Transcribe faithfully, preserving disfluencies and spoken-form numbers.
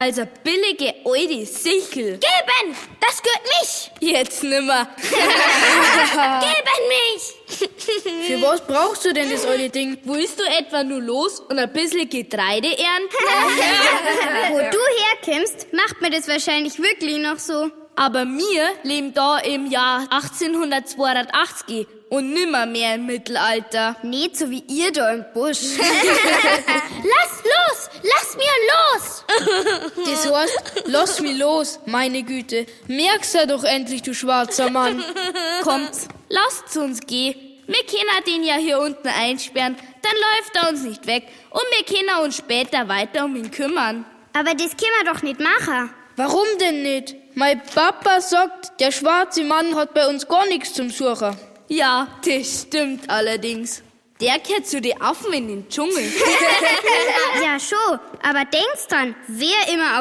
Also billige alte Sichel. Geben! Das gehört mich! Jetzt nimmer. Geben mich! Für was brauchst du denn das alte Ding? Willst du etwa nur los und ein bisschen Getreide ernten? Wo du herkommst, macht man das wahrscheinlich wirklich noch so. Aber wir leben da im Jahr achtzehnhundertzweiundachtzig und nimmer mehr im Mittelalter. Nicht so wie ihr da im Busch. Lass los! Lass mir los! Das heißt, lass mich los, meine Güte. Merkst du doch endlich, du schwarzer Mann. Kommt, lasst uns gehen. Wir können den ja hier unten einsperren, dann läuft er uns nicht weg und wir können uns später weiter um ihn kümmern. Aber das können wir doch nicht machen. Warum denn nicht? Mein Papa sagt, der schwarze Mann hat bei uns gar nichts zum Suchen. Ja, das stimmt allerdings. Der gehört zu den Affen in den Dschungel. Ja, schon. Aber denkst dran, wer immer auf